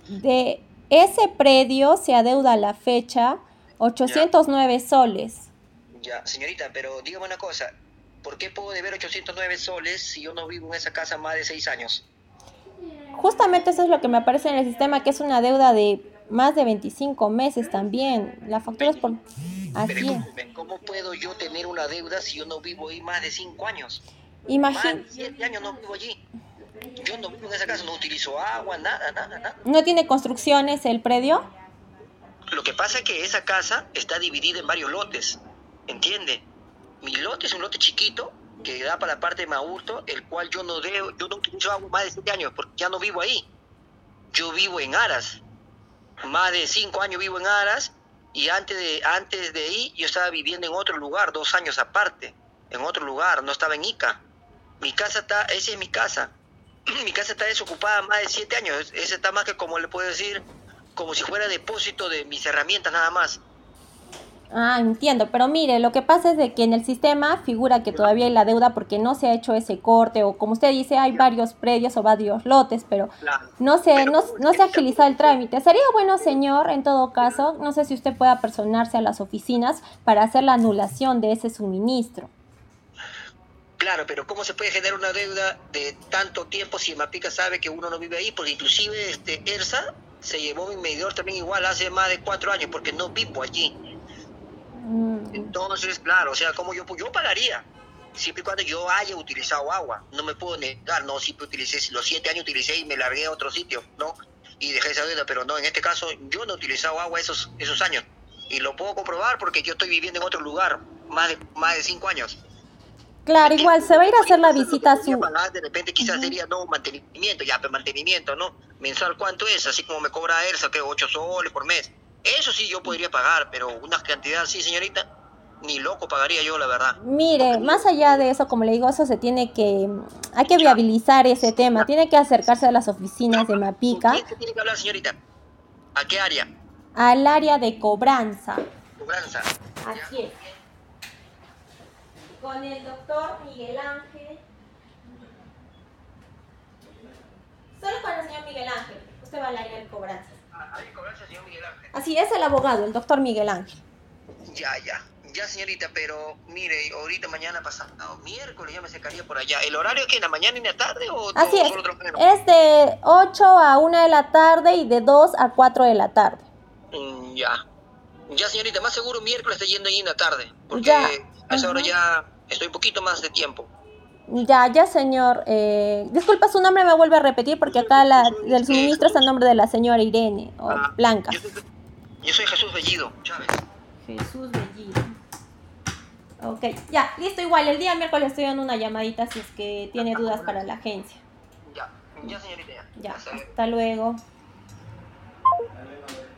De ese predio se adeuda a la fecha Ya, 809 soles. ya, señorita, pero dígame una cosa, ¿por qué puedo deber 809 soles si yo no vivo en esa casa más de 6 años? Justamente eso es lo que me aparece en el sistema, que es una deuda de más de 25 meses también. La factura es por... Pero Así es. escúcheme, ¿cómo puedo yo tener una deuda si yo no vivo ahí más de 5 años? Más Imagín... de 7 años no vivo allí. Yo no vivo en esa casa, no utilizo agua, nada, nada, nada. ¿No tiene construcciones el predio? Lo que pasa es que esa casa está dividida en varios lotes, ¿entiende? Mi lote es un lote chiquito que da para la parte de Maurto, el cual yo no utilizo agua más de 7 años porque ya no vivo ahí. Yo vivo en Aras, más de 5 años vivo en Aras y antes de ahí yo estaba viviendo en otro lugar, 2 años aparte, en otro lugar, no estaba en Ica. Esa es mi casa. Mi casa está desocupada más de 7 años. Esa está más que, como le puedo decir, como si fuera depósito de mis herramientas nada más. Ah, entiendo, pero mire, lo que pasa es de que en el sistema figura que Ya, todavía hay la deuda porque no se ha hecho ese corte o como usted dice hay ya, varios predios o varios lotes, pero claro. no se, Pero no, ¿cómo, no se ha señorita, agilizado cómo el puedo? trámite. Sería bueno, señor, en todo Ya, caso, no sé si usted pueda personarse a las oficinas para hacer la anulación de ese suministro. claro, pero ¿cómo se puede generar una deuda de tanto tiempo si Mapica sabe que uno no vive ahí? Porque inclusive ERSA se llevó mi medidor también igual hace más de 4 años porque no vivo allí. Mm, Entonces, claro, o sea, como yo pagaría, siempre y cuando yo haya utilizado agua. No me puedo negar, no, siempre utilicé, si los 7 años utilicé y me largué a otro sitio, ¿no? Y dejé esa deuda, pero no, en este caso yo no he utilizado agua esos años. Y lo puedo comprobar porque yo estoy viviendo en otro lugar más de 5 años. ¿Me claro, igual entiendes? se va a ir a hacer la Entonces lo que visita a podría su... pagar de repente quizás Ujú. sería no mantenimiento, ya, pero mantenimiento, ¿no? Mensual, ¿cuánto es? Así como me cobra ERSA, que 8 soles por mes. Eso sí yo podría pagar, pero una cantidad así, señorita, ni loco pagaría yo, la verdad. Porque Mire, más no, allá de eso, como le digo, eso se tiene que, hay que ya, viabilizar ese tema, ya. tiene que acercarse a las oficinas Pero, de ¿con Mapica, quién se tiene que hablar, señorita? ¿A qué área? al área de cobranza. Cobranza. Ya. Así es. Con el doctor Miguel Ángel. Solo con el señor Miguel Ángel. Usted va al área de cobranza. Ahí cobranza, señor Miguel Ángel. Así es el abogado, el doctor Miguel Ángel. Ya, ya. Ya, señorita, pero mire, ahorita mañana pasado, miércoles ya me secaría por allá. ¿El horario es que en la mañana y en la tarde o Así es. solo trabajan en la Es de 8 a 1 de la tarde y de 2 a 4 de la tarde. Ya. Ya, señorita, más seguro miércoles está yendo ahí en la tarde, Ya. porque a esa hora Ajá. ya estoy un poquito más de tiempo. Ya, señor. Disculpa su nombre, me vuelve a repetir porque acá del suministro está el Jesús. nombre de la señora Irene o Ah, Blanca. yo soy Jesús Bellido Chávez. Jesús Bellido. Ok, ya, listo, igual. El día miércoles estoy en una llamadita si es que tiene La dudas para cobranza. la agencia. Ya, ya, señorita, ya. Ya, Hasta luego. hasta luego.